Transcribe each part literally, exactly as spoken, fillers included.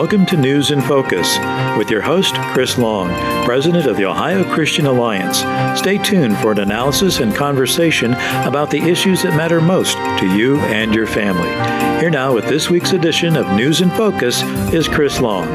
Welcome to News in Focus with your host, Chris Long, President of the Ohio Christian Alliance. Stay tuned for an analysis and conversation about the issues that matter most to you and your family. Here now with this week's edition of News in Focus is Chris Long.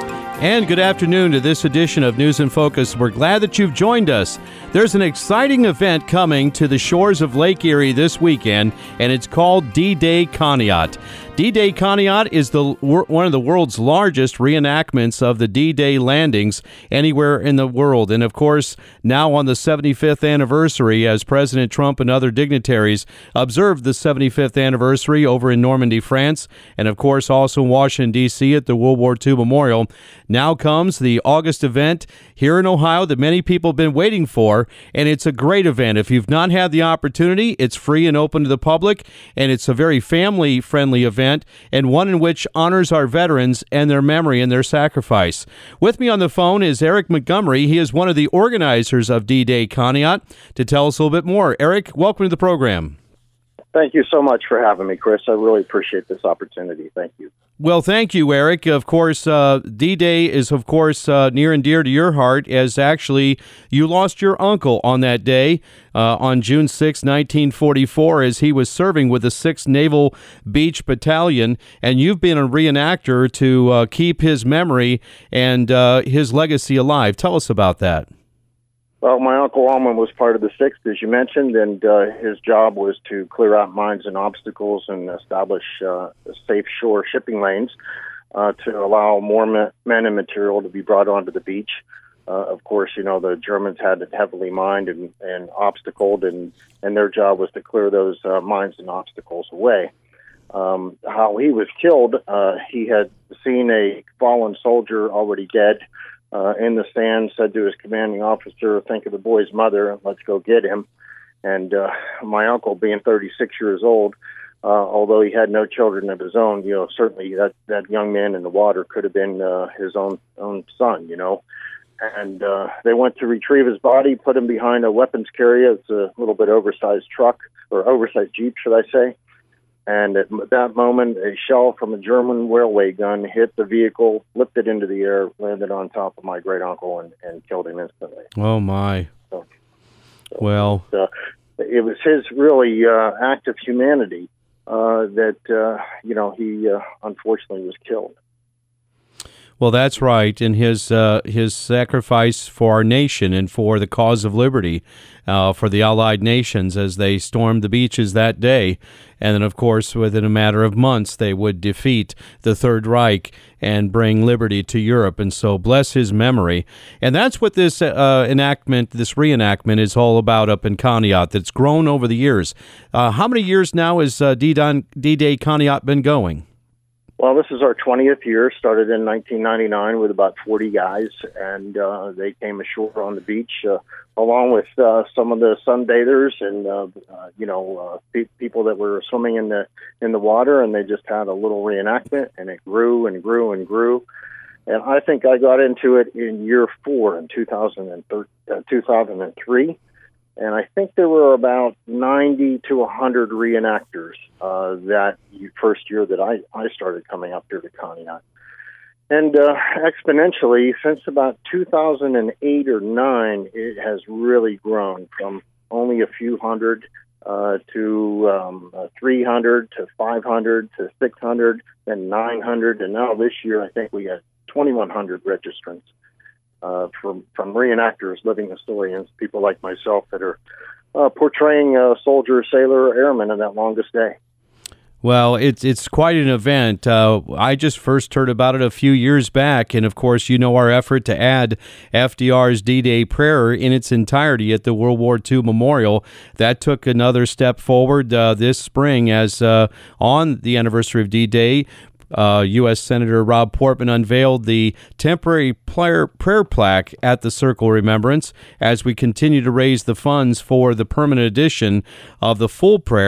And good afternoon to this edition of News in Focus. We're glad that you've joined us. There's an exciting event coming to the shores of Lake Erie this weekend, and it's called D-Day Conneaut. D-Day Conneaut is the one of the world's largest reenactments of the D-Day landings anywhere in the world. And of course, now on the seventy-fifth anniversary, as President Trump and other dignitaries observed the seventy-fifth anniversary over in Normandy, France, and of course also in Washington, D C at the World War Two Memorial, now comes the August event here in Ohio that many people have been waiting for, and it's a great event. If you've not had the opportunity, it's free and open to the public, and it's a very family-friendly event, and one in which honors our veterans and their memory and their sacrifice. With me on the phone is Eric Montgomery. He is one of the organizers of D-Day Conneaut to tell us a little bit more. Eric, welcome to the program. Thank you so much for having me, Chris. I really appreciate this opportunity. Thank you. Well, thank you, Eric. Of course, uh, D-Day is, of course, uh, near and dear to your heart, as actually you lost your uncle on that day uh, on June sixth, nineteen forty-four, as he was serving with the sixth Naval Beach Battalion, and you've been a reenactor to uh, keep his memory and uh, his legacy alive. Tell us about that. Well, my Uncle Almond was part of the sixth, as you mentioned, and uh, his job was to clear out mines and obstacles and establish uh, safe shore shipping lanes uh, to allow more men and material to be brought onto the beach. Uh, of course, you know, the Germans had it heavily mined and, and obstacled, and, and their job was to clear those uh, mines and obstacles away. Um, how he was killed, uh, he had seen a fallen soldier already dead Uh, in the sand, said to his commanding officer, "Think of the boy's mother, let's go get him." And uh, my uncle, being thirty-six years old, uh, although he had no children of his own, you know, certainly that, that young man in the water could have been uh, his own own son, you know. And uh, they went to retrieve his body, put him behind a weapons carrier. It's a little bit oversized truck, or oversized Jeep, should I say. And at that moment, a shell from a German railway gun hit the vehicle, flipped it into the air, landed on top of my great-uncle, and, and killed him instantly. Oh, my. So, so well. It, uh, it was his really uh, act of humanity uh, that, uh, you know, he uh, unfortunately was killed. Well, that's right, and his uh, his sacrifice for our nation and for the cause of liberty, uh, for the Allied nations as they stormed the beaches that day. And then, of course, within a matter of months, they would defeat the Third Reich and bring liberty to Europe. And so bless his memory. And that's what this uh, enactment, this reenactment is all about up in Conneaut. That's grown over the years. Uh, how many years now has uh, D-Day Conneaut been going? Well, this is our twentieth year. Started in nineteen ninety-nine with about forty guys, and uh, they came ashore on the beach uh, along with uh, some of the sunbathers and uh, uh, you know uh, pe- people that were swimming in the in the water, and they just had a little reenactment, and it grew and grew and grew. And I think I got into it in year four in two thousand three. And I think there were about ninety to one hundred reenactors uh, that first year that I, I started coming up here to Conneaut. And uh, exponentially, since about two thousand eight or nine, it has really grown from only a few hundred uh, to um, uh, three hundred to five hundred to six hundred, then nine hundred. And now this year, I think we had twenty-one hundred registrants. Uh, from from reenactors, living historians, people like myself that are uh, portraying a soldier, sailor, or airman in that longest day. Well, it's it's quite an event. Uh, I just first heard about it a few years back, and of course, you know our effort to add F D R's D-Day prayer in its entirety at the World War Two Memorial. That took another step forward uh, this spring, as uh, on the anniversary of D-Day, Uh, U S Senator Rob Portman unveiled the temporary prayer, prayer plaque at the Circle Remembrance as we continue to raise the funds for the permanent edition of the full prayer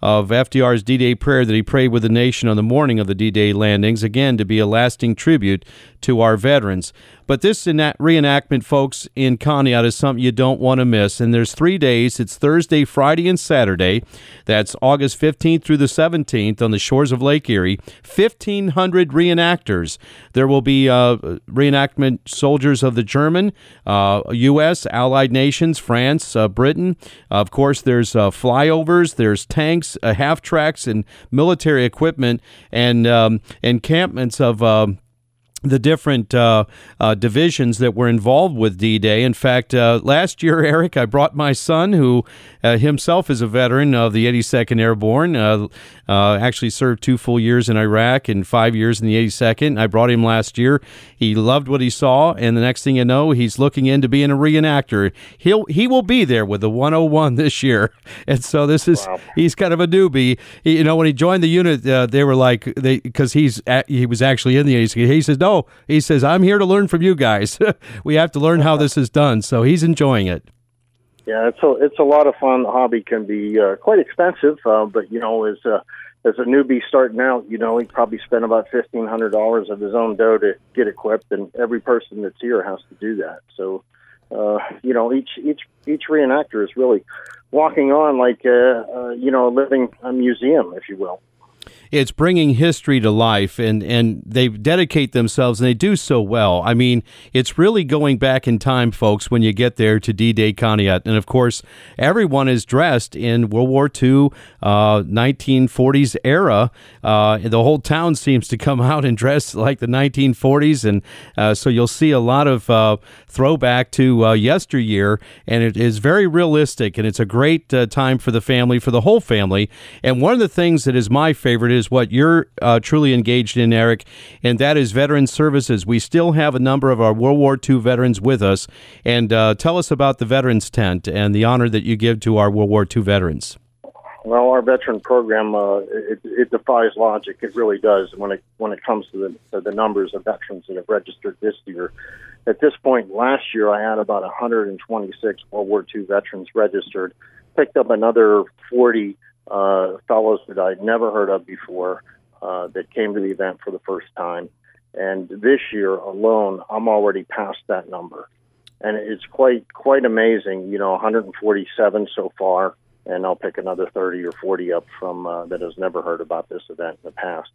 of F D R's D-Day prayer that he prayed with the nation on the morning of the D-Day landings, again, to be a lasting tribute to our veterans. But this reenactment, folks, in Conneaut is something you don't want to miss. And there's three days. It's Thursday, Friday, and Saturday. That's August fifteenth through the seventeenth on the shores of Lake Erie. fifteen hundred reenactors. There will be uh, reenactment soldiers of the German, uh, U S, allied nations, France, uh, Britain. Of course, there's uh, flyovers, there's tanks, uh, half-tracks, and military equipment, and um, encampments of Uh, the different uh, uh, divisions that were involved with D-Day. In fact, uh, last year, Eric, I brought my son, who uh, himself is a veteran of the eighty-second Airborne, uh, uh, actually served two full years in Iraq and five years in the eighty-second. I brought him last year. He loved what he saw, and the next thing you know, he's looking into being a reenactor. He'll He will be there with the one oh one this year. And so this is, wow. He's kind of a newbie. He, you know, when he joined the unit, uh, they were like, they because he's at, he was actually in the eighty-second. He says, no, he says, I'm here to learn from you guys. We have to learn how this is done. So he's enjoying it. Yeah, it's a, it's a lot of fun. The hobby can be uh, quite expensive, uh, but, you know, as a, as a newbie starting out, you know, he probably spent about fifteen hundred dollars of his own dough to get equipped, and every person that's here has to do that. So, uh, you know, each each each reenactor is really walking on like, uh, uh, you know, a living a museum, if you will. It's bringing history to life, and, and they dedicate themselves, and they do so well. I mean, it's really going back in time, folks, when you get there to D-Day Conneaut. And, of course, everyone is dressed in World War Two, uh, nineteen forties era. Uh, the whole town seems to come out and dress like the nineteen forties, and uh, so you'll see a lot of uh, throwback to uh, yesteryear, and it is very realistic, and it's a great uh, time for the family, for the whole family. And one of the things that is my favorite is what you're uh, truly engaged in, Eric, and that is veteran services. We still have a number of our World War Two veterans with us, and uh, tell us about the Veterans Tent and the honor that you give to our World War Two veterans. Well, our veteran program, uh, it, it defies logic. It really does when it when it comes to the, to the numbers of veterans that have registered this year. At this point, last year, I had about one hundred twenty-six World War Two veterans registered, picked up another forty Uh, fellows that I'd never heard of before uh, that came to the event for the first time. And this year alone, I'm already past that number. And it's quite quite amazing, you know, one hundred forty-seven so far, and I'll pick another thirty or forty up from uh, that has never heard about this event in the past.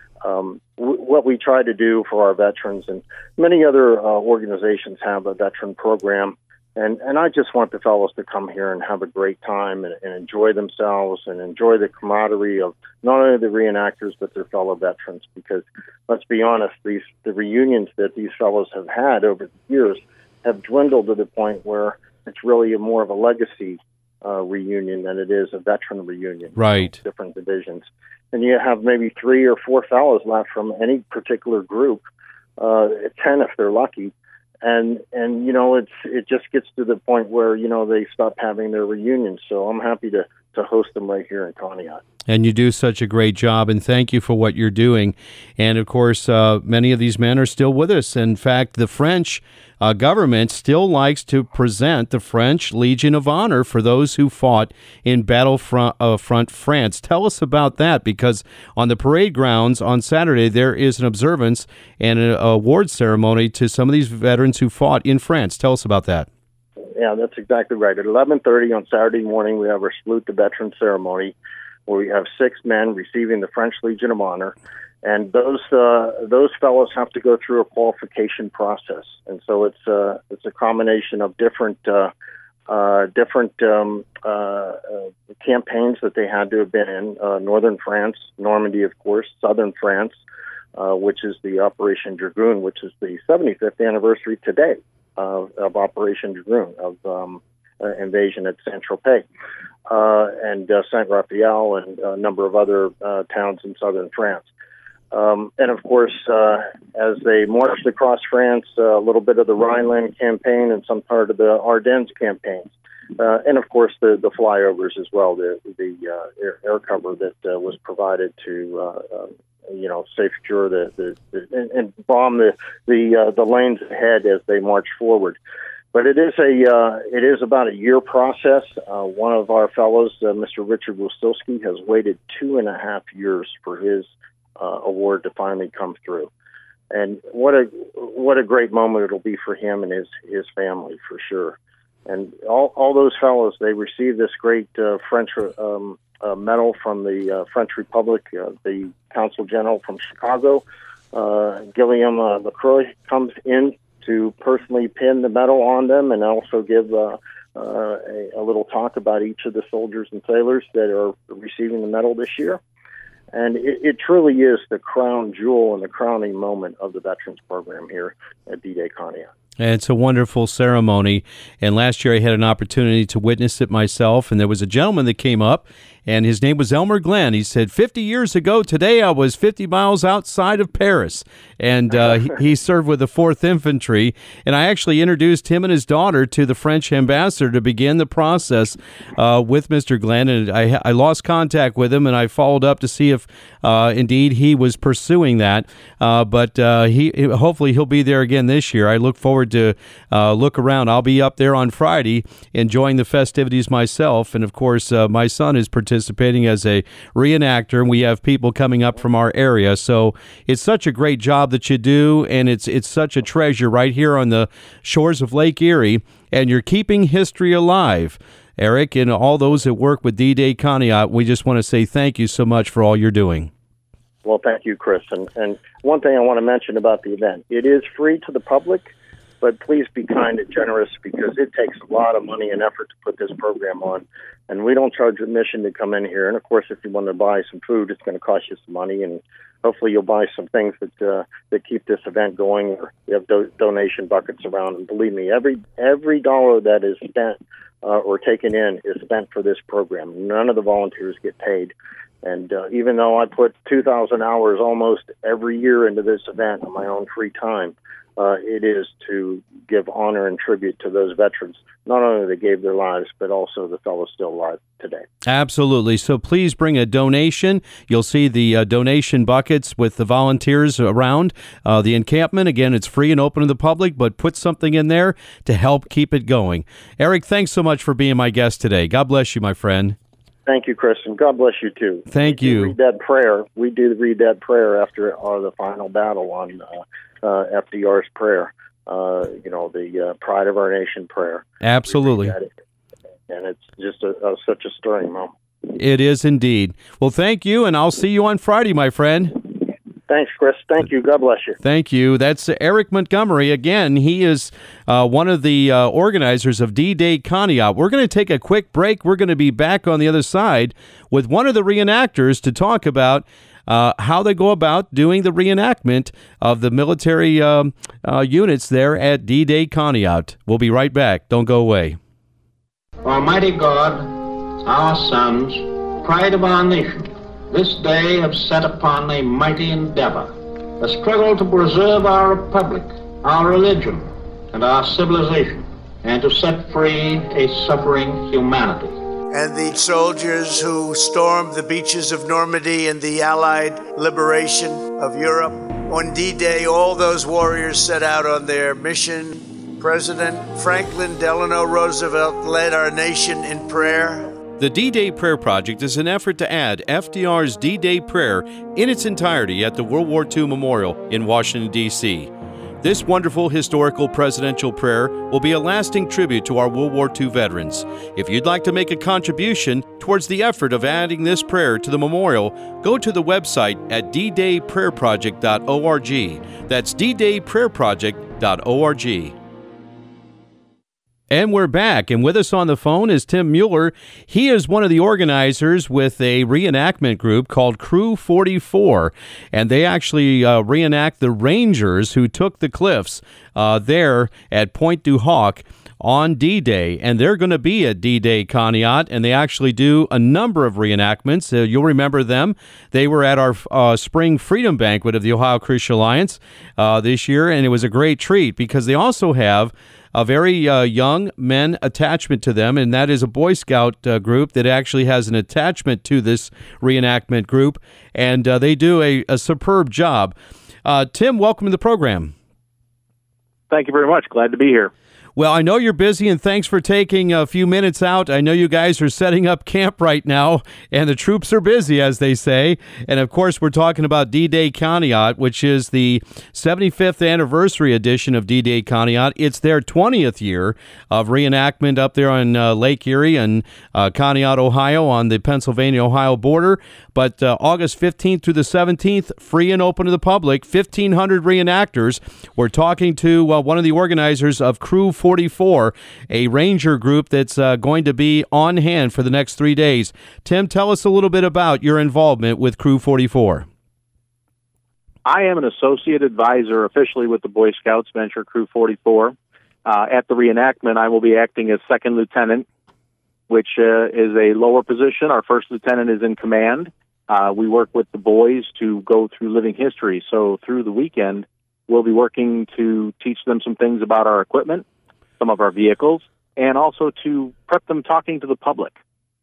Um, w- what we try to do for our veterans, and many other uh, organizations have a veteran program, And and I just want the fellows to come here and have a great time and, and enjoy themselves and enjoy the camaraderie of not only the reenactors but their fellow veterans. Because let's be honest, these the reunions that these fellows have had over the years have dwindled to the point where it's really a more of a legacy uh, reunion than it is a veteran reunion. Right. Different divisions, and you have maybe three or four fellows left from any particular group, uh, ten if they're lucky. And, and you know, it's it just gets to the point where, you know, they stop having their reunions. So I'm happy to, to host them right here in Conneaut. And you do such a great job, and thank you for what you're doing. And, of course, uh, many of these men are still with us. In fact, the French uh, government still likes to present the French Legion of Honor for those who fought in Battlefront uh, front France. Tell us about that, because on the parade grounds on Saturday, there is an observance and an award ceremony to some of these veterans who fought in France. Tell us about that. Yeah, that's exactly right. At eleven thirty on Saturday morning, we have our Salute the Veteran ceremony, where we have six men receiving the French Legion of Honor, and those uh, those fellows have to go through a qualification process, and so it's uh, it's a combination of different uh, uh, different um, uh, uh, campaigns that they had to have been in: uh, northern France, Normandy, of course, southern France, uh, which is the Operation Dragoon, which is the seventy-fifth anniversary today of, of Operation Dragoon of um, uh, invasion at Saint-Tropez. Uh, and uh, Saint-Raphael and a number of other uh, towns in southern France. Um, and, of course, uh, as they marched across France, uh, a little bit of the Rhineland campaign and some part of the Ardennes campaigns. Uh, and, of course, the, the flyovers as well, the, the uh, air, air cover that uh, was provided to, uh, uh, you know, secure the, the, the and, and bomb the the, uh, the lanes ahead as they march forward. But it is a uh, it is about a year process. Uh, one of our fellows, uh, Mister Richard Wilstilsky, has waited two and a half years for his uh, award to finally come through. And what a what a great moment it'll be for him and his, his family, for sure. And all all those fellows, they received this great uh, French um, uh, medal from the uh, French Republic, uh, the Consul General from Chicago. Uh, Guillaume uh, Lacroix comes in to personally pin the medal on them and also give uh, uh, a, a little talk about each of the soldiers and sailors that are receiving the medal this year. And it, it truly is the crown jewel and the crowning moment of the Veterans Program here at D-Day Conneaut. And it's a wonderful ceremony. And last year I had an opportunity to witness it myself. And there was a gentleman that came up, and his name was Elmer Glenn. He said, fifty years ago today, I was fifty miles outside of Paris. And uh, he, he served with the fourth Infantry. And I actually introduced him and his daughter to the French ambassador to begin the process uh, with Mister Glenn. And I, I lost contact with him, and I followed up to see if uh, indeed he was pursuing that. Uh, but uh, he hopefully he'll be there again this year. I look forward to uh, look around. I'll be up there on Friday enjoying the festivities myself. And, of course, uh, my son is participating as a reenactor, and we have people coming up from our area. So it's such a great job that you do, and it's it's such a treasure right here on the shores of Lake Erie, and you're keeping history alive. Eric, and all those that work with D-Day Conneaut, we just want to say thank you so much for all you're doing. Well, thank you, Chris. And, and one thing I want to mention about the event, it is free to the public, but please be kind and generous because it takes a lot of money and effort to put this program on. And we don't charge admission to come in here. And, of course, if you want to buy some food, it's going to cost you some money. And hopefully you'll buy some things that uh, that keep this event going. Or we have do- donation buckets around. And believe me, every every dollar that is spent uh, or taken in is spent for this program. None of the volunteers get paid. And uh, even though I put two thousand hours almost every year into this event on my own free time, uh, it is to give honor and tribute to those veterans, not only that gave their lives, but also the fellows still alive today. Absolutely. So please bring a donation. You'll see the uh, donation buckets with the volunteers around uh, the encampment. Again, it's free and open to the public, but put something in there to help keep it going. Eric, thanks so much for being my guest today. God bless you, my friend. Thank you, Chris, and God bless you, too. Thank we you. Read that prayer. We do read that prayer after uh, the final battle on uh, uh, F D R's prayer, uh, you know, the uh, Pride of Our Nation prayer. Absolutely. And it's just a, a, such a stirring moment. It is indeed. Well, thank you, and I'll see you on Friday, my friend. Thanks, Chris. Thank you. God bless you. Thank you. That's Eric Montgomery. Again, he is uh, one of the uh, organizers of D-Day Conneaut. We're going to take a quick break. We're going to be back on the other side with one of the reenactors to talk about uh, how they go about doing the reenactment of the military um, uh, units there at D-Day Conneaut. We'll be right back. Don't go away. Almighty God, our sons, pride of our nation, this day have set upon a mighty endeavor, a struggle to preserve our republic, our religion, and our civilization, and to set free a suffering humanity. And the soldiers who stormed the beaches of Normandy and the Allied liberation of Europe. On D-Day, all those warriors set out on their mission. President Franklin Delano Roosevelt led our nation in prayer. The D-Day Prayer Project is an effort to add F D R's D-Day prayer in its entirety at the World War Two Memorial in Washington, D C This wonderful historical presidential prayer will be a lasting tribute to our World War Two veterans. If you'd like to make a contribution towards the effort of adding this prayer to the memorial, go to the website at d day prayer project dot org. That's d day prayer project dot org. And we're back, and with us on the phone is Tim Mueller. He is one of the organizers with a reenactment group called Crew forty-four, and they actually uh, reenact the Rangers who took the cliffs uh, there at Pointe du Hoc on D-Day, and they're going to be at D-Day Conneaut, and they actually do a number of reenactments. Uh, you'll remember them. They were at our uh, spring freedom banquet of the Ohio Christian Alliance uh, this year, and it was a great treat because they also have a very uh, young men attachment to them, and that is a Boy Scout uh, group that actually has an attachment to this reenactment group, and uh, they do a, a superb job. Uh, Tim, welcome to the program. Thank you very much. Glad to be here. Well, I know you're busy, and thanks for taking a few minutes out. I know you guys are setting up camp right now, and the troops are busy, as they say. And, of course, we're talking about D-Day Conneaut, which is the seventy-fifth anniversary edition of D-Day Conneaut. It's their twentieth year of reenactment up there on uh, Lake Erie and uh, Conneaut, Ohio, on the Pennsylvania-Ohio border. But uh, August fifteenth through the seventeenth, free and open to the public, fifteen hundred reenactors. We're talking to uh, one of the organizers of Crew forty-four, a ranger group that's uh, going to be on hand for the next three days. Tim, tell us a little bit about your involvement with Crew forty-four. I am an associate advisor officially with the Boy Scouts Venture Crew forty-four. Uh, at the reenactment, I will be acting as second lieutenant, which uh, is a lower position. Our first lieutenant is in command. Uh, we work with the boys to go through living history. So through the weekend, we'll be working to teach them some things about our equipment, some of our vehicles, and also to prep them talking to the public.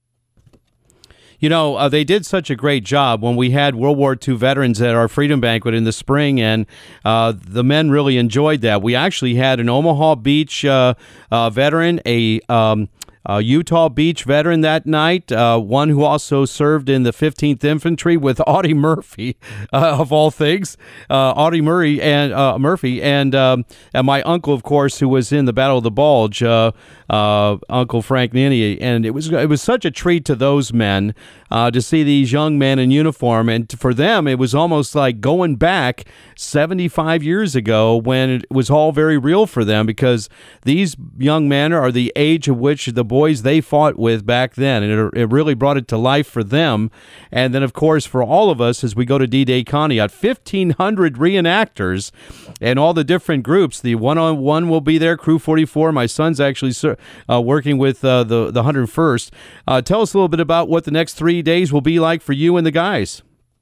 You know, uh, they did such a great job when we had World War Two veterans at our Freedom Banquet in the spring, and uh, the men really enjoyed that. We actually had an Omaha Beach uh, uh, veteran, a um, Uh, Utah Beach veteran that night, uh, one who also served in the fifteenth Infantry with Audie Murphy, uh, of all things, uh, Audie Murray and uh, Murphy, and um, and my uncle, of course, who was in the Battle of the Bulge, uh, uh, Uncle Frank Ninny, and it was it was such a treat to those men uh, to see these young men in uniform, and for them, it was almost like going back seventy-five years ago when it was all very real for them, because these young men are the age of which the boys they fought with back then, and it, it really brought it to life for them. And then, of course, for all of us as we go to D-Day Conneaut, fifteen hundred reenactors and all the different groups. The one-on-one will be there, Crew forty-four. My son's actually uh, working with uh, the, the one hundred first. Uh, tell us a little bit about what the next three days will be like for you and the guys.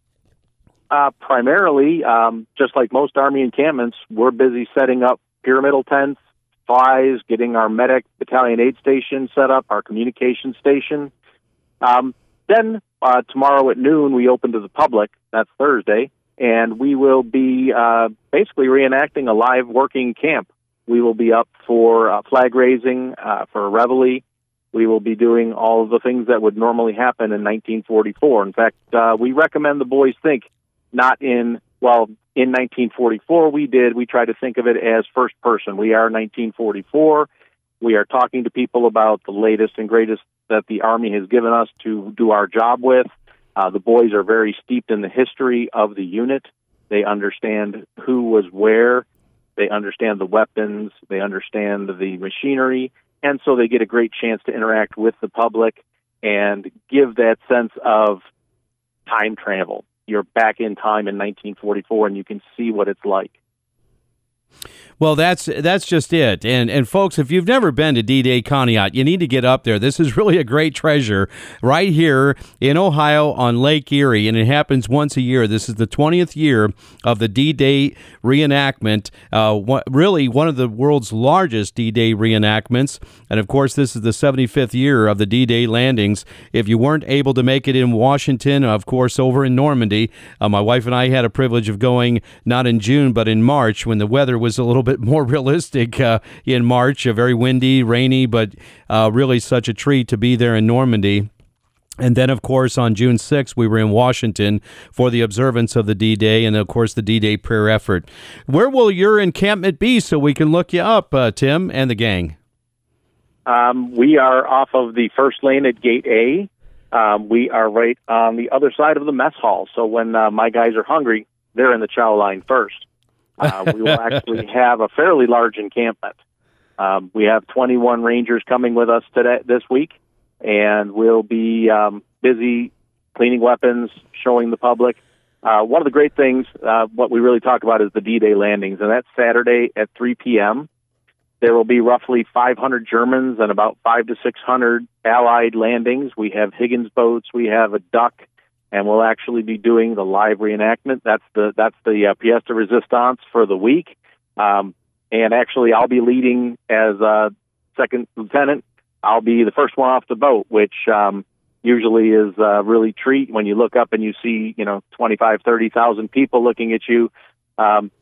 Uh, primarily, um, just like most Army encampments, we're busy setting up pyramidal tents, flies, getting our medic battalion aid station set up, our communication station. Um, then uh, tomorrow at noon, we open to the public. That's Thursday, and we will be uh, basically reenacting a live working camp. We will be up for uh, flag raising, uh, for a reveille. We will be doing all of the things that would normally happen in nineteen forty-four. In fact, uh, we recommend the boys think not in, well, in nineteen forty-four, we did. We try to think of it as first person. We are nineteen forty-four. We are talking to people about the latest and greatest that the Army has given us to do our job with. Uh, the boys are very steeped in the history of the unit. They understand who was where. They understand the weapons. They understand the machinery. And so they get a great chance to interact with the public and give that sense of time travel. You're back in time in nineteen forty-four, and you can see what it's like. Well, that's that's just it. And and folks, if you've never been to D-Day Conneaut, you need to get up there. This is really a great treasure right here in Ohio on Lake Erie, and it happens once a year. This is the twentieth year of the D-Day reenactment, uh, what, really one of the world's largest D-Day reenactments. And, of course, this is the seventy-fifth year of the D-Day landings. If you weren't able to make it in Washington, of course, over in Normandy, uh, my wife and I had a privilege of going not in June but in March when the weather was a little bit more realistic uh, in March, uh, very windy, rainy, but uh, really such a treat to be there in Normandy. And then, of course, on June sixth, we were in Washington for the observance of the D-Day and, of course, the D-Day prayer effort. Where will your encampment be so we can look you up, uh, Tim, and the gang? Um, we are off of the first lane at Gate A. Um, we are right on the other side of the mess hall. So when uh, my guys are hungry, they're in the chow line first. Uh, we will actually have a fairly large encampment. Um, we have twenty-one Rangers coming with us today, this week, and we'll be um, busy cleaning weapons, showing the public. Uh, one of the great things, uh, what we really talk about is the D-Day landings, and that's Saturday at three p.m. There will be roughly five hundred Germans and about five to six hundred Allied landings. We have Higgins boats, we have a duck, and we'll actually be doing the live reenactment. That's the that's the uh, pièce de résistance for the week. Um, and actually, I'll be leading as uh, second lieutenant. I'll be the first one off the boat, which um, usually is a really treat when you look up and you see, you know, twenty-five, thirty thousand people looking at you. Um,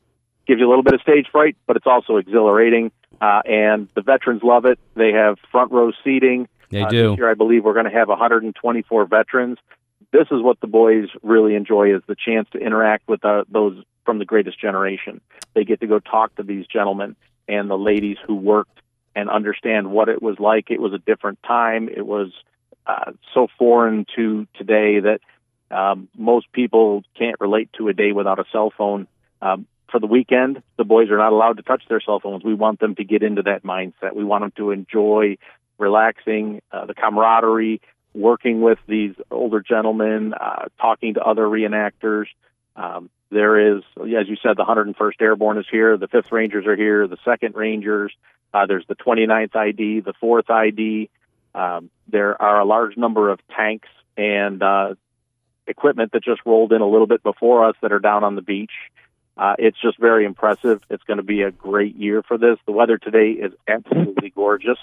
gives you a little bit of stage fright, but it's also exhilarating. Uh, and the veterans love it. They have front row seating. They uh, do. This year, I believe we're going to have one hundred twenty-four veterans. This is what the boys really enjoy, is the chance to interact with uh, those from the greatest generation. They get to go talk to these gentlemen and the ladies who worked and understand what it was like. It was a different time. It was uh, so foreign to today that um, most people can't relate to a day without a cell phone. Um, for the weekend, the boys are not allowed to touch their cell phones. We want them to get into that mindset. We want them to enjoy relaxing, uh, the camaraderie, working with these older gentlemen, uh, talking to other reenactors. Um, there is, as you said, the one hundred first Airborne is here. The fifth Rangers are here. The second Rangers. Uh, there's the twenty-ninth I D, the fourth I D. Um, there are a large number of tanks and uh, equipment that just rolled in a little bit before us that are down on the beach. Uh, it's just very impressive. It's going to be a great year for this. The weather today is absolutely gorgeous.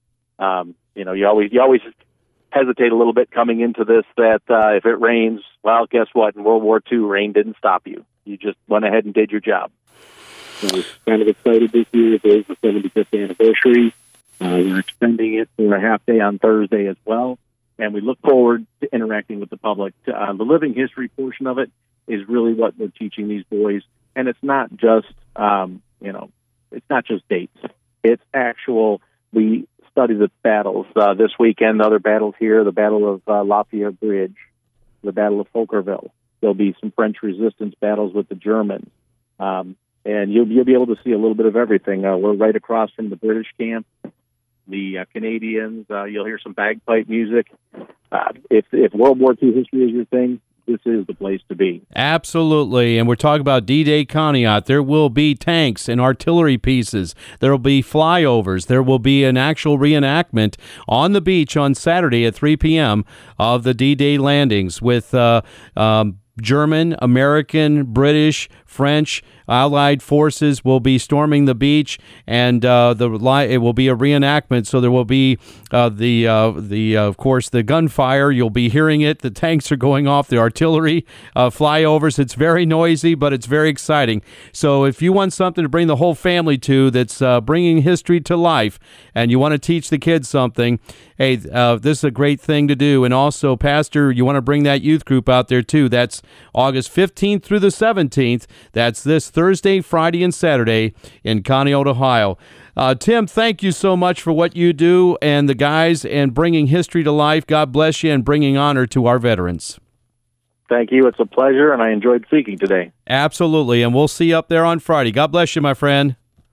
Um, you know, you always you always hesitate a little bit coming into this that uh, if it rains, well, guess what? In World War Two, rain didn't stop you. You just went ahead and did your job. So we're kind of excited this year. It is the seventy-fifth anniversary. Uh, we're extending it for a half day on Thursday as well. And we look forward to interacting with the public. Uh, the living history portion of it is really what we're teaching these boys. And it's not just, um, you know, it's not just dates. It's actual, we study the battles. Uh, this weekend, other battles here, the Battle of uh, Lafayette Bridge, the Battle of Fokerville. There'll be some French resistance battles with the Germans. Um, and you'll, you'll be able to see a little bit of everything. Uh, we're right across from the British camp, the uh, Canadians. Uh, you'll hear some bagpipe music. Uh, if, if World War Two history is your thing, this is the place to be. Absolutely. And we're talking about D-Day Conneaut. There will be tanks and artillery pieces. There will be flyovers. There will be an actual reenactment on the beach on Saturday at three p.m. of the D-Day landings with uh, um, German, American, British, French, Allied forces will be storming the beach, and uh, the it will be a reenactment. So there will be uh, the uh, the uh, of course the gunfire. You'll be hearing it. The tanks are going off. The artillery uh, flyovers. It's very noisy, but it's very exciting. So if you want something to bring the whole family to, that's uh, bringing history to life, and you want to teach the kids something, hey, uh, this is a great thing to do. And also, Pastor, you want to bring that youth group out there too. That's August fifteenth through the seventeenth. That's this Thursday, Friday, and Saturday in Conneaut, Ohio. Uh, Tim, thank you so much for what you do and the guys and bringing history to life. God bless you and bringing honor to our veterans. Thank you. It's a pleasure, and I enjoyed speaking today. Absolutely, and we'll see you up there on Friday. God bless you, my friend.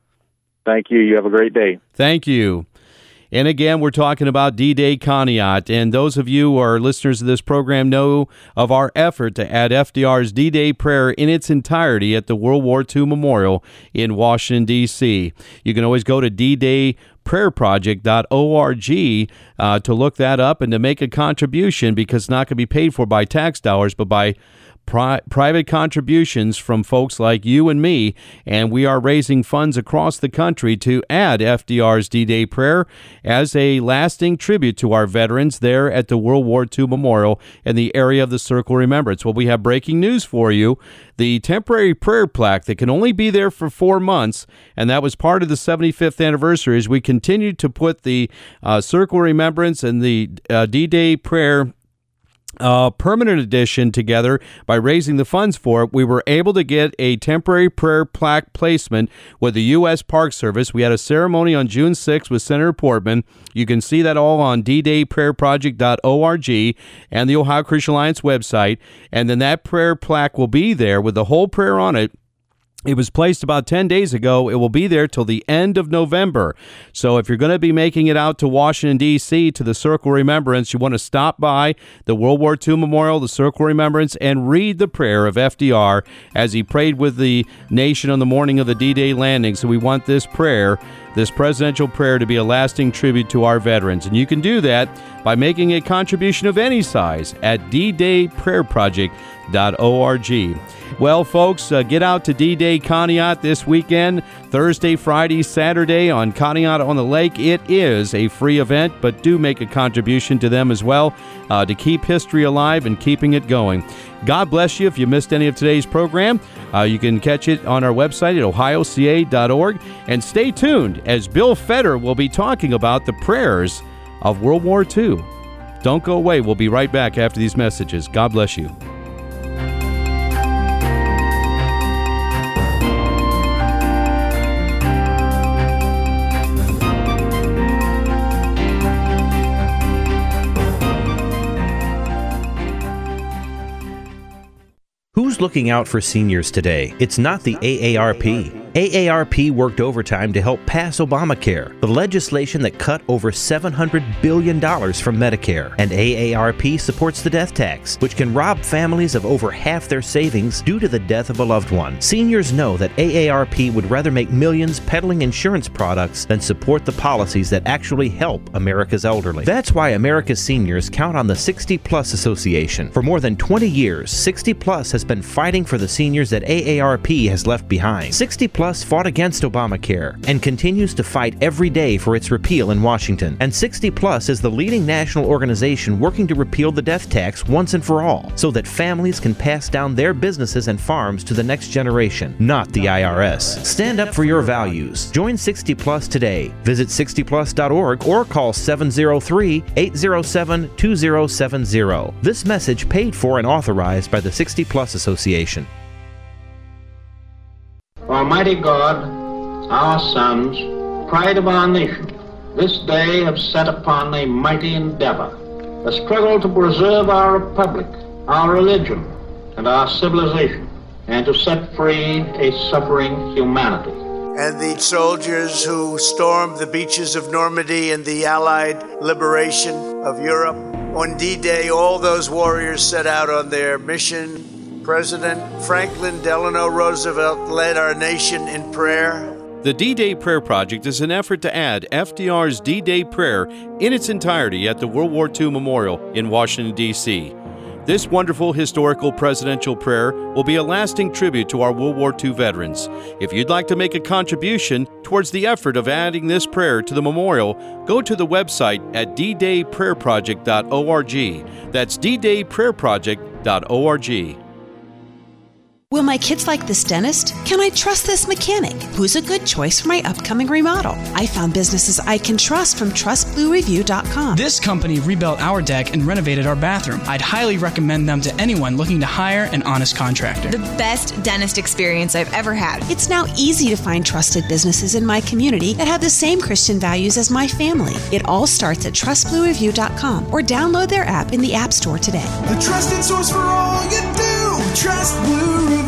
Thank you. You have a great day. Thank you. And again, we're talking about D-Day Conneaut. And those of you who are listeners of this program know of our effort to add F D R's D-Day prayer in its entirety at the World War Two Memorial in Washington, D C You can always go to d day prayer project dot org uh, to look that up and to make a contribution, because it's not going to be paid for by tax dollars, but by Pri- private contributions from folks like you and me, and we are raising funds across the country to add F D R's D-Day prayer as a lasting tribute to our veterans there at the World War Two Memorial in the area of the Circle of Remembrance. Well, we have breaking news for you. The temporary prayer plaque that can only be there for four months, and that was part of the seventy-fifth anniversary, as we continue to put the uh, Circle of Remembrance and the uh, D-Day prayer Uh, permanent edition together by raising the funds for it. We were able to get a temporary prayer plaque placement with the U S Park Service. We had a ceremony on June sixth with Senator Portman. You can see that all on d day prayer project dot org and the Ohio Christian Alliance website. And then that prayer plaque will be there with the whole prayer on it. It was placed about ten days ago. It will be there till the end of November. So if you're going to be making it out to Washington, D C to the Circle of Remembrance, you want to stop by the World War Two Memorial, the Circle of Remembrance, and read the prayer of F D R as he prayed with the nation on the morning of the D-Day landing. So we want this prayer, this presidential prayer, to be a lasting tribute to our veterans. And you can do that by making a contribution of any size at d day prayer project dot org. Well, folks, uh, get out to D-Day Conneaut this weekend, Thursday, Friday, Saturday on Conneaut on the Lake. It is a free event, but do make a contribution to them as well uh, to keep history alive and keeping it going. God bless you. If you missed any of today's program, uh, you can catch it on our website at ohio c a dot org. And stay tuned as Bill Feder will be talking about the prayers of World War Two. Don't go away. We'll be right back after these messages. God bless you. Who's looking out for seniors today? It's not the A A R P. A A R P worked overtime to help pass Obamacare, the legislation that cut over seven hundred billion dollars from Medicare. And A A R P supports the death tax, which can rob families of over half their savings due to the death of a loved one. Seniors know that A A R P would rather make millions peddling insurance products than support the policies that actually help America's elderly. That's why America's seniors count on the sixty plus Association. For more than twenty years, sixty plus has been fighting for the seniors that A A R P has left behind. sixty plus fought against Obamacare and continues to fight every day for its repeal in Washington. And sixty plus is the leading national organization working to repeal the death tax once and for all, so that families can pass down their businesses and farms to the next generation, not the I R S. Stand up for your values. Join sixty plus today. Visit sixty plus dot org or call seven oh three, eight oh seven, two oh seven oh. This message paid for and authorized by the sixty plus Association. Almighty God, our sons, pride of our nation, this day have set upon a mighty endeavor, a struggle to preserve our republic, our religion, and our civilization, and to set free a suffering humanity. And the soldiers who stormed the beaches of Normandy and the Allied liberation of Europe. On D-Day, all those warriors set out on their mission. President Franklin Delano Roosevelt led our nation in prayer. The D-Day Prayer Project is an effort to add F D R's D-Day prayer in its entirety at the World War Two Memorial in Washington, D C This wonderful historical presidential prayer will be a lasting tribute to our World War Two veterans. If you'd like to make a contribution towards the effort of adding this prayer to the memorial, go to the website at d day prayer project dot org. That's d day prayer project dot org. Will my kids like this dentist? Can I trust this mechanic? Who's a good choice for my upcoming remodel? I found businesses I can trust from trust blue review dot com. This company rebuilt our deck and renovated our bathroom. I'd highly recommend them to anyone looking to hire an honest contractor. The best dentist experience I've ever had. It's now easy to find trusted businesses in my community that have the same Christian values as my family. It all starts at trust blue review dot com or download their app in the App Store today. The trusted source for all you do. Trust Blue Review.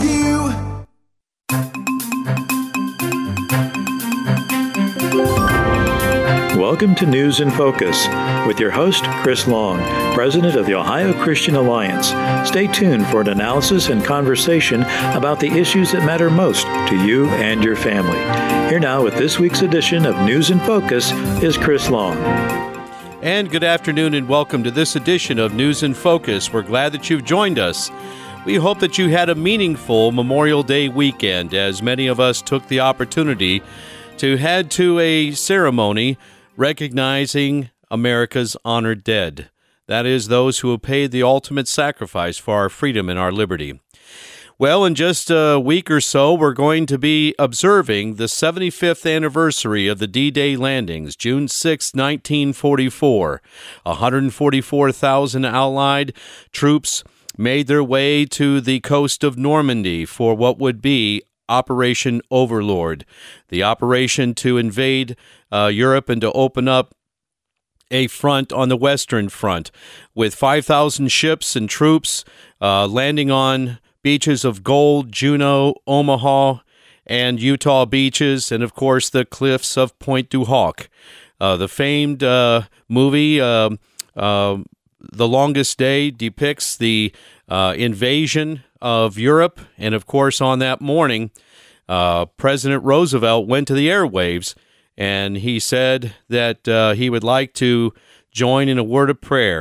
Welcome to News in Focus with your host, Chris Long, President of the Ohio Christian Alliance. Stay tuned for an analysis and conversation about the issues that matter most to you and your family. Here now with this week's edition of News in Focus is Chris Long. And good afternoon and welcome to this edition of News in Focus. We're glad that you've joined us. We hope that you had a meaningful Memorial Day weekend, as many of us took the opportunity to head to a ceremony recognizing America's honored dead. That is, those who have paid the ultimate sacrifice for our freedom and our liberty. Well, in just a week or so, we're going to be observing the seventy-fifth anniversary of the D-Day landings, June sixth, nineteen forty-four. one hundred forty-four thousand Allied troops made their way to the coast of Normandy for what would be Operation Overlord, the operation to invade uh, Europe and to open up a front on the Western Front, with five thousand ships and troops uh, landing on beaches of Gold, Juneau, Omaha, and Utah beaches, and of course the cliffs of Point du Hoc. Uh, the famed uh, movie, uh, uh, The Longest Day, depicts the uh, invasion of Europe, and of course on that morning, uh, President Roosevelt went to the airwaves, and he said that uh, he would like to join in a word of prayer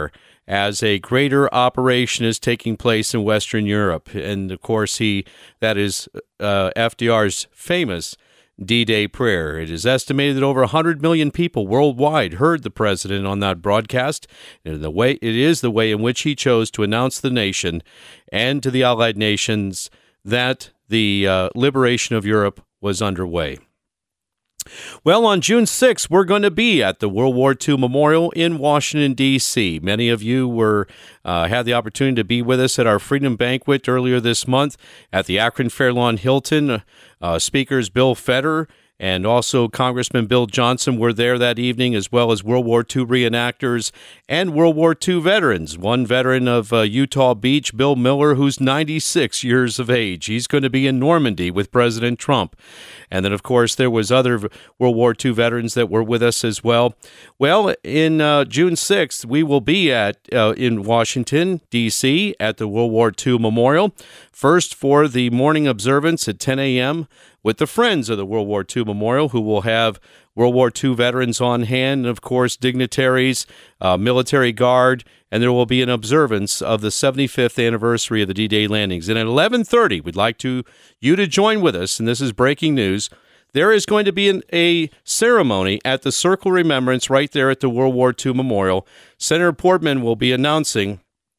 as a greater operation is taking place in Western Europe. And, of course, he that is uh, F D R's famous D-Day prayer. It is estimated that over one hundred million people worldwide heard the president on that broadcast. And the way it is the way in which he chose to announce the nation and to the Allied nations that the uh, liberation of Europe was underway. Well, on June sixth, we're going to be at the World War Two Memorial in Washington, D C Many of you were uh, had the opportunity to be with us at our Freedom Banquet earlier this month at the Akron Fairlawn Hilton. Uh, speakers Bill Fetter and also Congressman Bill Johnson were there that evening, as well as World War Two reenactors and World War Two veterans. One veteran of uh, Utah Beach, Bill Miller, who's ninety-six years of age. He's going to be in Normandy with President Trump. And then, of course, there was other World War Two veterans that were with us as well. Well, in uh, June sixth, we will be at uh, in Washington, D C at the World War Two Memorial. First for the morning observance at ten a.m. with the Friends of the World War Two Memorial, who will have World War Two veterans on hand, and of course dignitaries, uh, military guard, and there will be an observance of the seventy-fifth anniversary of the D-Day landings. And at eleven thirty, we'd like to you to join with us, and this is breaking news. There is going to be an, a ceremony at the Circle of Remembrance right there at the World War Two Memorial. Senator Portman will be announcing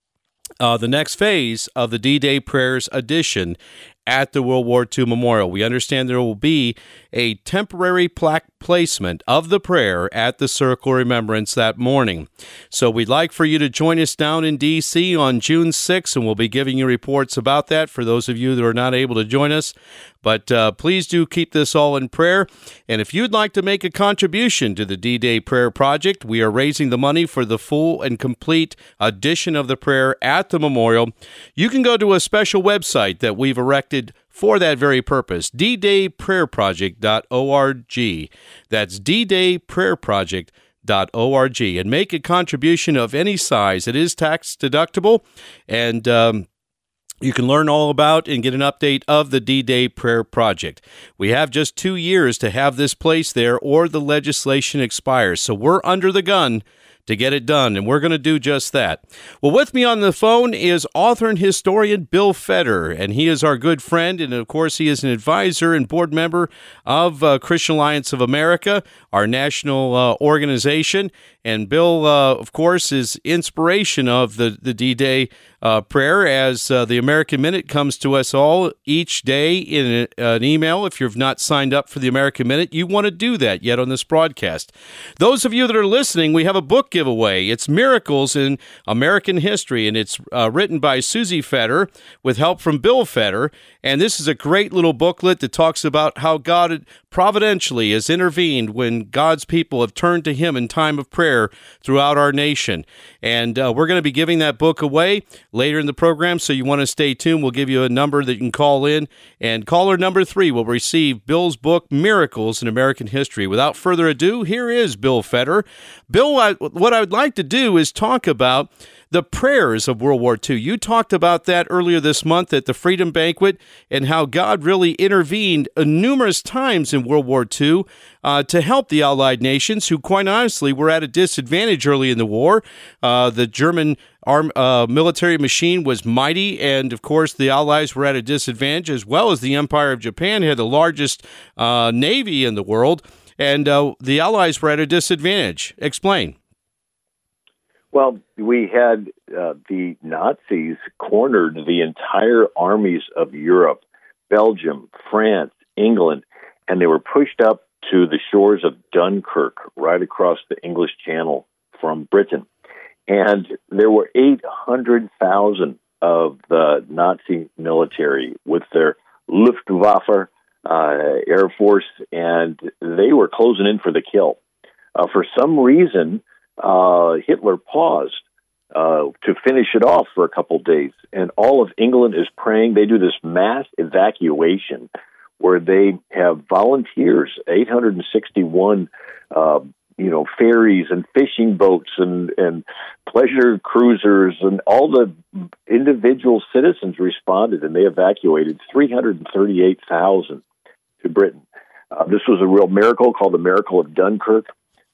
uh, the next phase of the D-Day Prayers edition at the World War Two Memorial. We understand there will be a temporary plaque placement of the prayer at the Circle of Remembrance that morning. So we'd like for you to join us down in D C on June sixth, and we'll be giving you reports about that for those of you that are not able to join us. But uh, please do keep this all in prayer. And if you'd like to make a contribution to the D-Day Prayer Project, we are raising the money for the full and complete edition of the prayer at the memorial. You can go to a special website that we've erected for that very purpose, d day prayer project dot org. That's d day prayer project dot org. And make a contribution of any size. It is tax deductible, and um, you can learn all about and get an update of the D-Day Prayer Project. We have just two years to have this place there, or the legislation expires. So we're under the gun to get it done, and we're going to do just that. Well, with me on the phone is author and historian Bill Fetter, and he is our good friend, and of course he is an advisor and board member of uh, Christian Alliance of America, our national uh, organization. And Bill, uh, of course, is inspiration of the, the D-Day uh, prayer, as uh, the American Minute comes to us all each day in a, an email. If you've not signed up for the American Minute, you want to do that yet on this broadcast. Those of you that are listening, we have a book giveaway. It's Miracles in American History, and it's uh, written by Susie Fetter with help from Bill Fetter. And this is a great little booklet that talks about how God providentially has intervened when God's people have turned to Him in time of prayer throughout our nation. And uh, we're going to be giving that book away later in the program, so you want to stay tuned. We'll give you a number that you can call in, and caller number three will receive Bill's book, Miracles in American History. Without further ado, here is Bill Fetter. Bill, I, what I would like to do is talk about the prayers of World War Two. You talked about that earlier this month at the Freedom Banquet, and how God really intervened uh, numerous times in World War Two uh, to help the Allied nations, who quite honestly were at a disadvantage early in the war. Uh, the German arm, uh, military machine was mighty, and of course the Allies were at a disadvantage, as well as the Empire of Japan had the largest uh, navy in the world, and uh, the Allies were at a disadvantage. Explain. Well, we had uh, the Nazis cornered the entire armies of Europe, Belgium, France, England, and they were pushed up to the shores of Dunkirk, right across the English Channel from Britain. And there were eight hundred thousand of the Nazi military with their Luftwaffe, uh, Air Force, and they were closing in for the kill. Uh, for some reason, Uh, Hitler paused uh, to finish it off for a couple days, and all of England is praying. They do this mass evacuation where they have volunteers, eight hundred sixty-one, uh, you know, ferries and fishing boats and, and pleasure cruisers, and all the individual citizens responded, and they evacuated three hundred thirty-eight thousand to Britain. Uh, this was a real miracle called the Miracle of Dunkirk.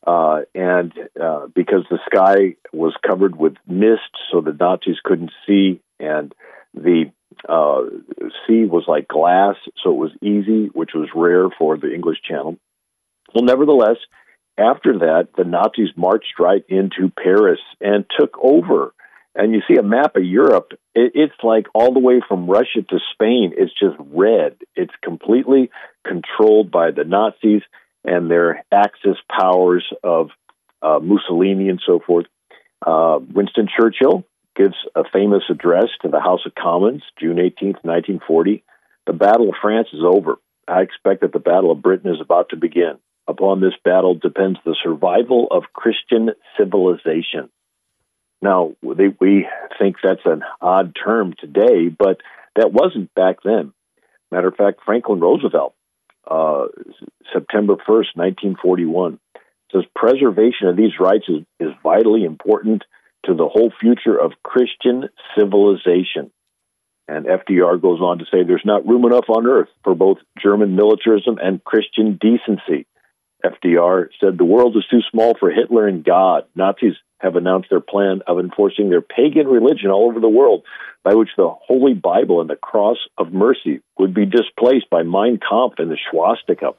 Uh, and uh, because the sky was covered with mist, so the Nazis couldn't see, and the uh, sea was like glass, so it was easy, which was rare for the English Channel. Well, nevertheless, after that, the Nazis marched right into Paris and took over. And you see a map of Europe, it, it's like all the way from Russia to Spain, it's just red. It's completely controlled by the Nazis and their Axis powers of uh, Mussolini and so forth. Uh, Winston Churchill gives a famous address to the House of Commons, June eighteenth, nineteen forty. The Battle of France is over. I expect that the Battle of Britain is about to begin. Upon this battle depends the survival of Christian civilization. Now, they, we think that's an odd term today, but that wasn't back then. Matter of fact, Franklin Roosevelt, uh, September first, nineteen forty-one, says preservation of these rights is, is vitally important to the whole future of Christian civilization. And F D R goes on to say there's not room enough on earth for both German militarism and Christian decency. F D R said the world is too small for Hitler and God. Nazis have announced their plan of enforcing their pagan religion all over the world, by which the Holy Bible and the Cross of Mercy would be displaced by Mein Kampf and the swastika.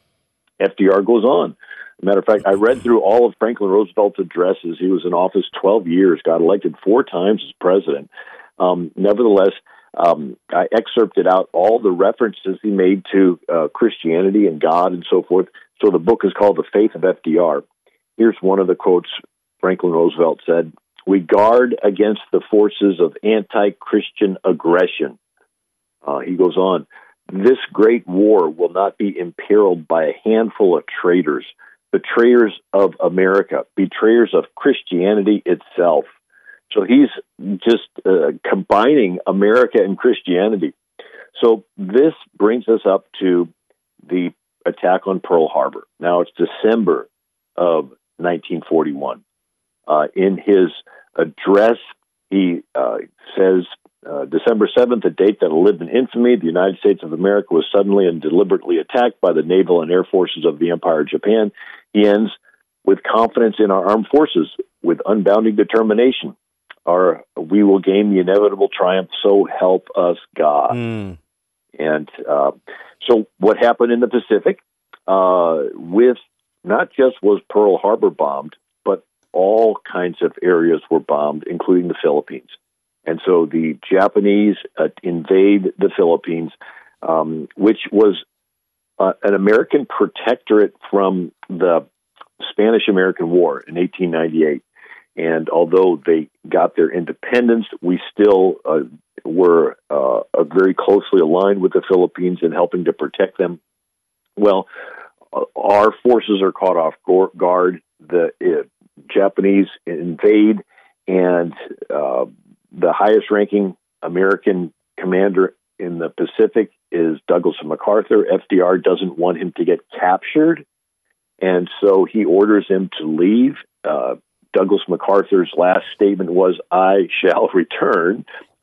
F D R goes on. Matter of fact, I read through all of Franklin Roosevelt's addresses. He was in office twelve years, got elected four times as president. Um, nevertheless, um, I excerpted out all the references he made to uh, Christianity and God and so forth. So the book is called The Faith of F D R. Here's one of the quotes Franklin Roosevelt said: "We guard against the forces of anti-Christian aggression." Uh, he goes on, "This great war will not be imperiled by a handful of traitors, betrayers of America, betrayers of Christianity itself." So he's just uh, combining America and Christianity. So this brings us up to the attack on Pearl Harbor. Now it's December of nineteen forty-one. Uh, in his address, he uh, says, uh, December seventh, a date that will live in infamy, the United States of America was suddenly and deliberately attacked by the naval and air forces of the Empire of Japan. He ends with confidence in our armed forces, with unbounding determination. Our, we will gain the inevitable triumph, so help us God. Mm. And uh, so what happened in the Pacific uh, with not just was Pearl Harbor bombed, but all kinds of areas were bombed, including the Philippines. And so the Japanese uh, invade the Philippines, um, which was uh, an American protectorate from the Spanish-American War in eighteen ninety-eight. And although they got their independence, we still uh, were uh, very closely aligned with the Philippines in helping to protect them. Well, uh, our forces are caught off guard. The uh, Japanese invade, and uh, the highest-ranking American commander in the Pacific is Douglas MacArthur. F D R doesn't want him to get captured, and so he orders him to leave. Uh, Douglas MacArthur's last statement was, "I shall return."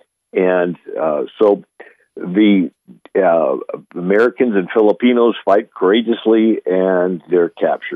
And uh, so the uh, Americans and Filipinos fight courageously, and they're captured.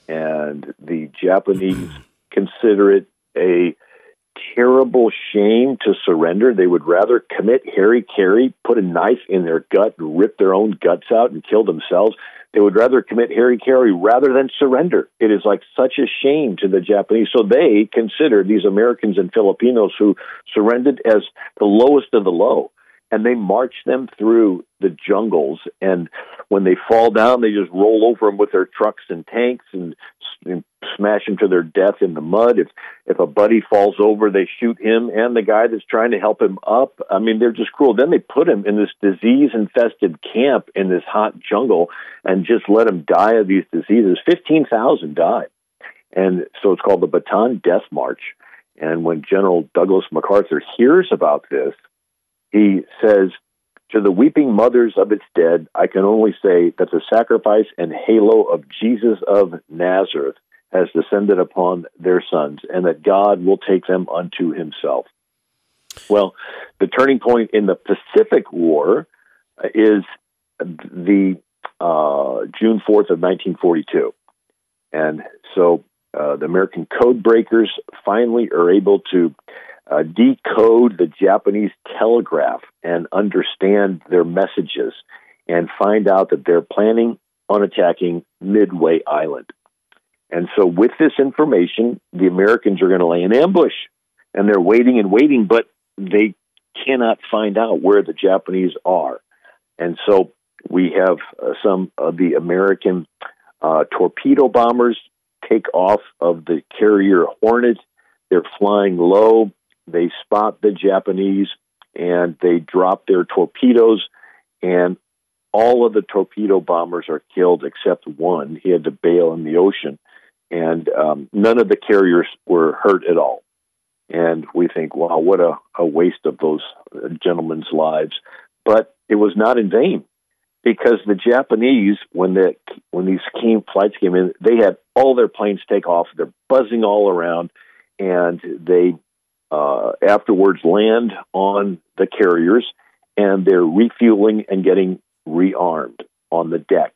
And the Japanese consider it a terrible shame to surrender. They would rather commit hara-kiri, put a knife in their gut, and rip their own guts out and kill themselves. They would rather commit hara-kiri rather than surrender. It is like such a shame to the Japanese. So they consider these Americans and Filipinos who surrendered as the lowest of the low. And they march them through the jungles. And when they fall down, they just roll over them with their trucks and tanks and, and smash them to their death in the mud. If if a buddy falls over, they shoot him and the guy that's trying to help him up. I mean, they're just cruel. Then they put him in this disease-infested camp in this hot jungle and just let him die of these diseases. fifteen thousand died. And so it's called the Bataan Death March. And when General Douglas MacArthur hears about this, he says, "To the weeping mothers of its dead, I can only say that the sacrifice and halo of Jesus of Nazareth has descended upon their sons, and that God will take them unto himself." Well, the turning point in the Pacific War is the uh, June fourth of nineteen forty-two. And so uh, the American code breakers finally are able to uh, decode the Japanese telegraph and understand their messages and find out that they're planning on attacking Midway Island. And so with this information, the Americans are going to lay an ambush, and they're waiting and waiting, but they cannot find out where the Japanese are. And so we have uh, some of the American uh, torpedo bombers take off of the carrier Hornet. They're flying low. They spot the Japanese, and they drop their torpedoes, and all of the torpedo bombers are killed except one. He had to bail in the ocean, and um, none of the carriers were hurt at all. And we think, wow, what a, a waste of those gentlemen's lives. But it was not in vain, because the Japanese, when the when these came, flights came in, they had all their planes take off. They're buzzing all around, and they uh, afterwards land on the carriers, and they're refueling and getting rearmed on the deck.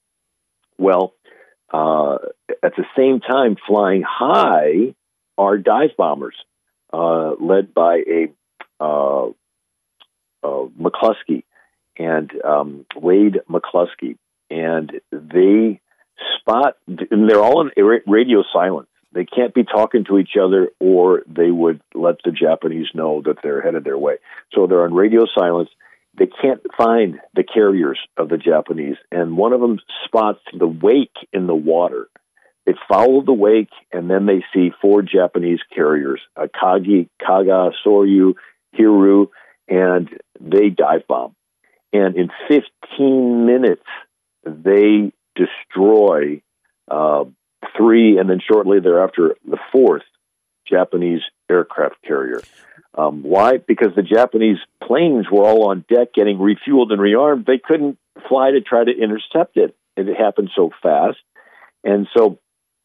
Well, uh, at the same time, flying high are dive bombers, uh, led by a uh, uh, McCluskey and um, Wade McCluskey, and they spot, and they're all in radio silence. They can't be talking to each other, or they would let the Japanese know that they're headed their way. So they're on radio silence. They can't find the carriers of the Japanese, and one of them spots the wake in the water. They follow the wake, and then they see four Japanese carriers, Akagi, Kaga, Soryu, Hiru, and they dive bomb. And in fifteen minutes, they destroy uh, three, and then shortly thereafter, the fourth Japanese aircraft carrier. Um, why? Because the Japanese planes were all on deck getting refueled and rearmed. They couldn't fly to try to intercept it. It happened so fast. And so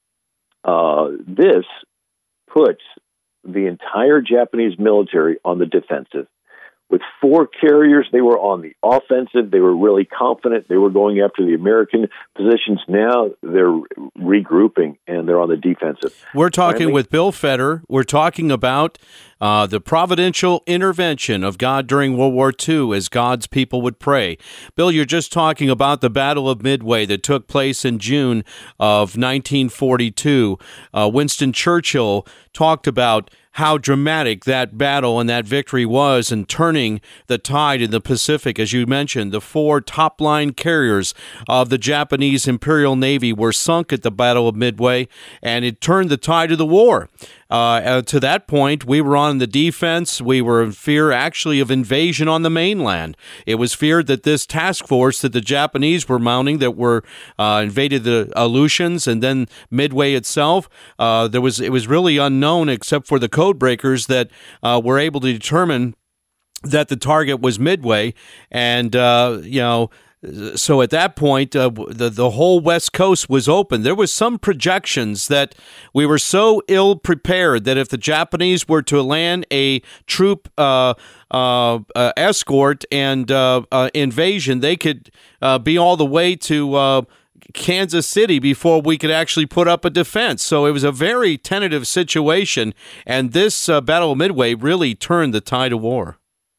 uh, this puts the entire Japanese military on the defensive. With four carriers, they were on the offensive. They were really confident. They were going after the American positions. Now they're regrouping, and they're on the defensive. We're talking Finally, with Bill Feder. We're talking about uh, the providential intervention of God during World War Two as God's people would pray. Bill, you're just talking about the Battle of Midway that took place in June of nineteen forty-two. Uh, Winston Churchill talked about how dramatic that battle and that victory was in turning the tide in the Pacific. As you mentioned, the four top-line carriers of the Japanese Imperial Navy were sunk at the Battle of Midway, and it turned the tide of the war. Uh, to that point, we were on the defense. We were in fear, actually, of invasion on the mainland. It was feared that this task force that the Japanese were mounting that were uh, invaded the Aleutians and then Midway itself, uh, there was it was really unknown except for the code breakers that uh, were able to determine that the target was Midway, and uh, you know. So at that point, uh, the the whole West Coast was open. There was some projections that we were so ill prepared that if the Japanese were to land a troop uh, uh, uh, escort and uh, uh, invasion, they could uh, be all the way to uh, Kansas City before we could actually put up a defense. So it was a very tentative situation, and this uh, Battle of Midway really turned the tide of war.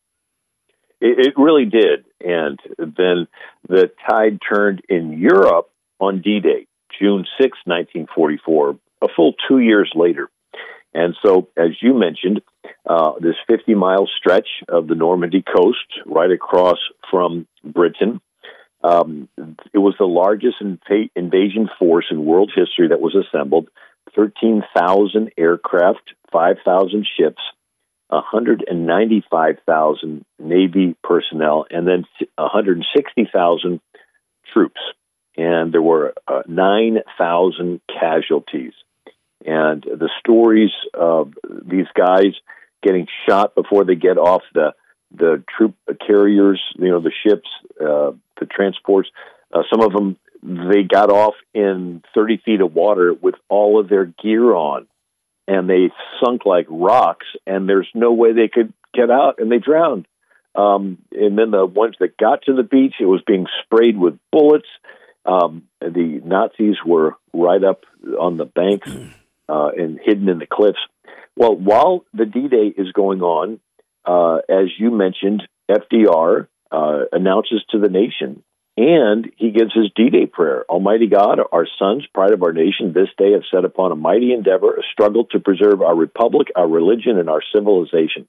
It, it really did. And then the tide turned in Europe on D-Day, June sixth, nineteen forty-four, a full two years later. And so, as you mentioned, uh, this fifty-mile stretch of the Normandy coast right across from Britain, um, it was the largest inv- invasion force in world history that was assembled, thirteen thousand aircraft, five thousand ships, one hundred ninety-five thousand Navy personnel, and then one hundred sixty thousand troops. And there were uh, nine thousand casualties. And the stories of these guys getting shot before they get off the the troop carriers, you know, the ships, uh, the transports, uh, some of them, they got off in thirty feet of water with all of their gear on. And they sunk like rocks, and there's no way they could get out, and they drowned. Um, and then the ones that got to the beach, it was being sprayed with bullets. Um, the Nazis were right up on the banks uh, and hidden in the cliffs. Well, while the D-Day is going on, uh, as you mentioned, F D R uh, announces to the nation, and he gives his D-Day prayer. Almighty God, our sons, pride of our nation, this day have set upon a mighty endeavor, a struggle to preserve our republic, our religion, and our civilization.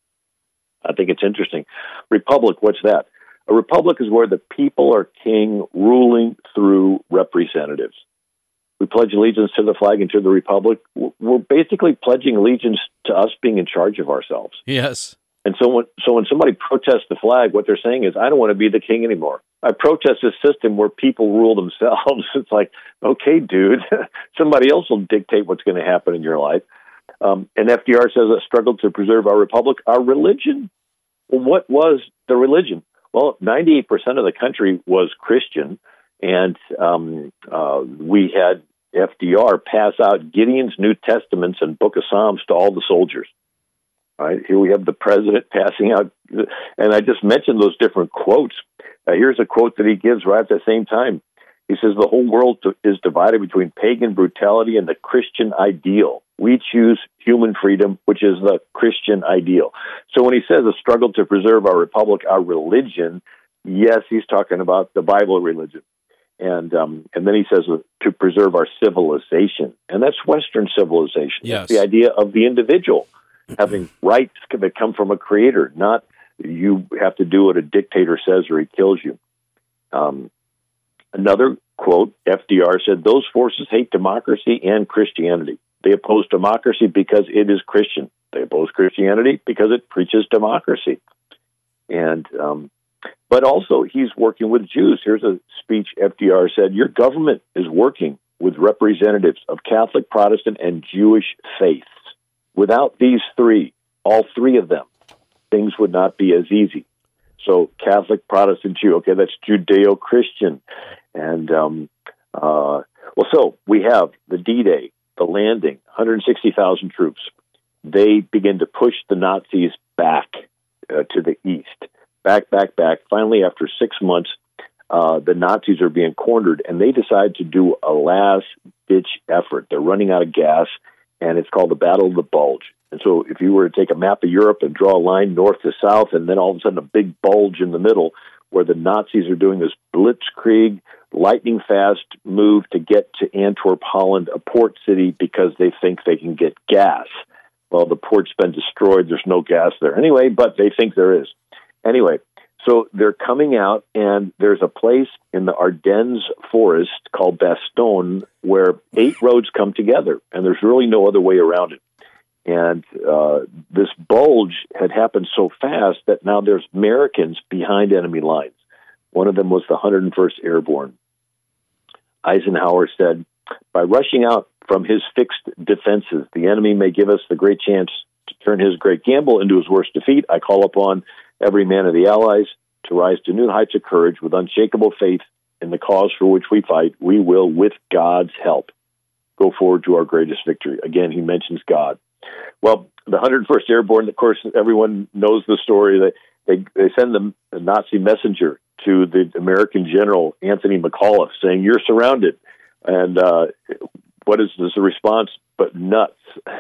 I think it's interesting. Republic, what's that? A republic is where the people are king, ruling through representatives. We pledge allegiance to the flag and to the republic. We're basically pledging allegiance to us being in charge of ourselves. Yes. And so when, so when somebody protests the flag, what they're saying is, I don't want to be the king anymore. I protest a system where people rule themselves. It's like, okay, dude, somebody else will dictate what's going to happen in your life. Um, and F D R says a struggle to preserve our republic, our religion. Well, what was the religion? Well, ninety-eight percent of the country was Christian, and um, uh, we had F D R pass out Gideon's New Testaments and Book of Psalms to all the soldiers. All right, here we have the president passing out, and I just mentioned those different quotes. Uh, here's a quote that he gives right at the same time. He says, the whole world is divided between pagan brutality and the Christian ideal. We choose human freedom, which is the Christian ideal. So when he says a struggle to preserve our republic, our religion, yes, he's talking about the Bible religion. And um, and then he says uh, to preserve our civilization. And that's Western civilization. Yes. It's the idea of the individual having rights that come from a creator, not you have to do what a dictator says or he kills you. Um, another quote, F D R said, those forces hate democracy and Christianity. They oppose democracy because it is Christian. They oppose Christianity because it preaches democracy. And um, but also he's working with Jews. Here's a speech F D R said, your government is working with representatives of Catholic, Protestant, and Jewish faiths. Without these three, all three of them, things would not be as easy. So Catholic, Protestant, Jew, okay, that's Judeo-Christian. And, um, uh, well, so we have the D-Day, the landing, one hundred sixty thousand troops. They begin to push the Nazis back uh, to the east. Back, back, back. Finally, after six months, uh, the Nazis are being cornered, and they decide to do a last-ditch effort. They're running out of gas, and it's called the Battle of the Bulge. And so if you were to take a map of Europe and draw a line north to south, and then all of a sudden a big bulge in the middle where the Nazis are doing this blitzkrieg, lightning-fast move to get to Antwerp, Holland, a port city, because they think they can get gas. Well, the port's been destroyed. There's no gas there anyway, but they think there is. Anyway, so they're coming out, and there's a place in the Ardennes forest called Bastogne where eight roads come together, and there's really no other way around it. And uh, this bulge had happened so fast that now there's Americans behind enemy lines. One of them was the one hundred first Airborne. Eisenhower said, by rushing out from his fixed defenses, the enemy may give us the great chance to turn his great gamble into his worst defeat. I call upon every man of the Allies to rise to new heights of courage with unshakable faith in the cause for which we fight. We will, with God's help, go forward to our greatest victory. Again, he mentions God. Well, the one hundred first Airborne, of course, everyone knows the story. That they, they send the, the Nazi messenger to the American general, Anthony McAuliffe, saying, you're surrounded. And uh, what is this response? But nuts.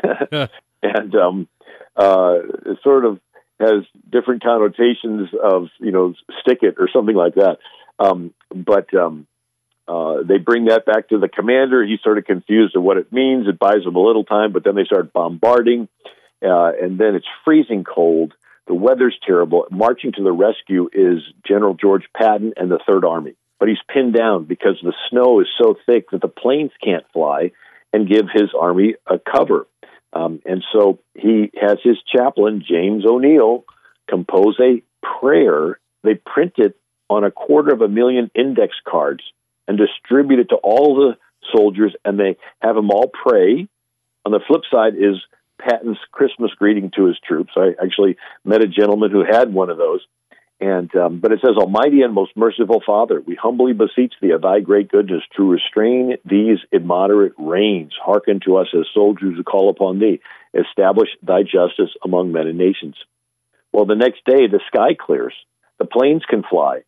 and um, uh, it sort of has different connotations of, you know, stick it or something like that. Um, but um, uh, they bring that back to the commander. He's sort of confused of what it means. It buys him a little time, but then they start bombarding. Uh, and then it's freezing cold. The weather's terrible. Marching to the rescue is General George Patton and the Third Army. But he's pinned down because the snow is so thick that the planes can't fly and give his army a cover. Um, and so he has his chaplain, James O'Neill, compose a prayer. They print it on a quarter of a million index cards and distribute it to all the soldiers, and they have them all pray. On the flip side is Patton's Christmas greeting to his troops. I actually met a gentleman who had one of those. And um, but it says, Almighty and most merciful Father, we humbly beseech thee of thy great goodness to restrain these immoderate reigns. Hearken to us as soldiers who call upon thee. Establish thy justice among men and nations. Well, the next day, the sky clears. The planes can fly.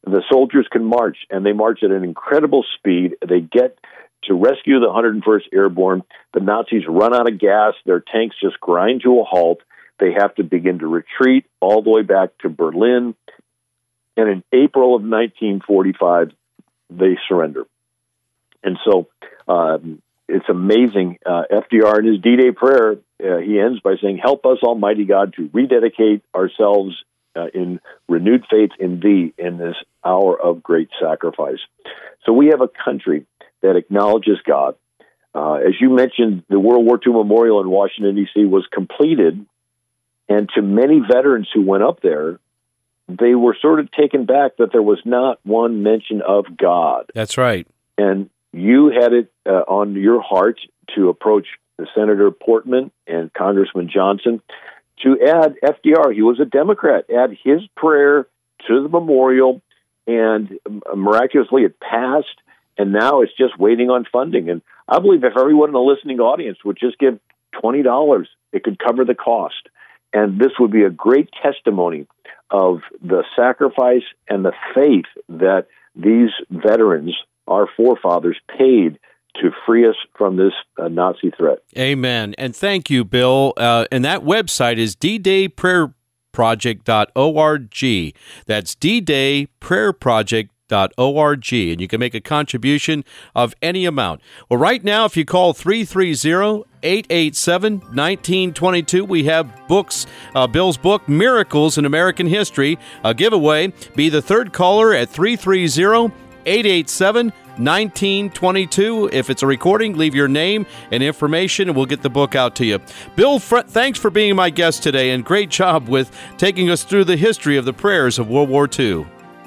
the soldiers can march, and they march at an incredible speed. They get to rescue the one hundred first Airborne. The Nazis run out of gas. Their tanks just grind to a halt. They have to begin to retreat all the way back to Berlin. And in April of nineteen forty-five, they surrender. And so um, it's amazing. Uh, F D R in his D-Day prayer, uh, he ends by saying, "Help us, Almighty God, to rededicate ourselves uh, in renewed faith in Thee in this hour of great sacrifice." So we have a country that acknowledges God. Uh, as you mentioned, the World War Two Memorial in Washington, D C was completed, and to many veterans who went up there, they were sort of taken back that there was not one mention of God. That's right. And you had it uh, on your heart to approach Senator Portman and Congressman Johnson to add F D R. He was a Democrat. Add his prayer to the memorial, and miraculously it passed, and now it's just waiting on funding. And I believe if everyone in the listening audience would just give twenty dollars, it could cover the cost. And this would be a great testimony of the sacrifice and the faith that these veterans, our forefathers, paid to free us from this uh, Nazi threat. Amen. And thank you, Bill. Uh, and that website is d day prayer project dot org. That's d day prayer project dot org. And you can make a contribution of any amount. Well, right now, if you call three three zero, eight eight seven, one nine two two, we have books, uh, Bill's book, Miracles in American History, a giveaway. Be the third caller at three three zero, eight eight seven, one nine two two. If it's a recording, leave your name and information, and we'll get the book out to you. Bill, fr- thanks for being my guest today, and great job with taking us through the history of the prayers of World War Two.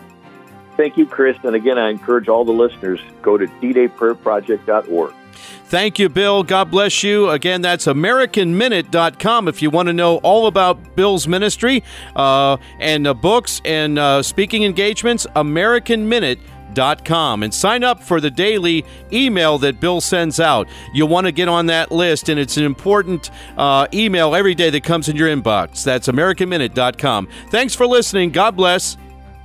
Thank you, Chris. And again, I encourage all the listeners, go to d day prayer project dot org. Thank you, Bill. God bless you. Again, that's American Minute dot com if you want to know all about Bill's ministry uh, and uh, books and uh, speaking engagements, American Minute dot com. And sign up for the daily email that Bill sends out. You'll want to get on that list, and it's an important uh, email every day that comes in your inbox. That's American Minute dot com. Thanks for listening. God bless.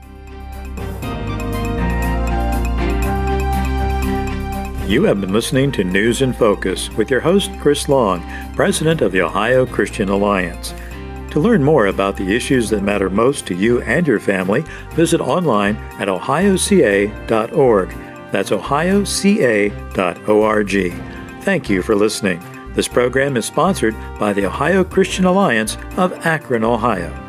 You have been listening to News in Focus with your host, Chris Long, president of the Ohio Christian Alliance. To learn more about the issues that matter most to you and your family, visit online at ohio c a dot org. That's ohio c a dot org. Thank you for listening. This program is sponsored by the Ohio Christian Alliance of Akron, Ohio.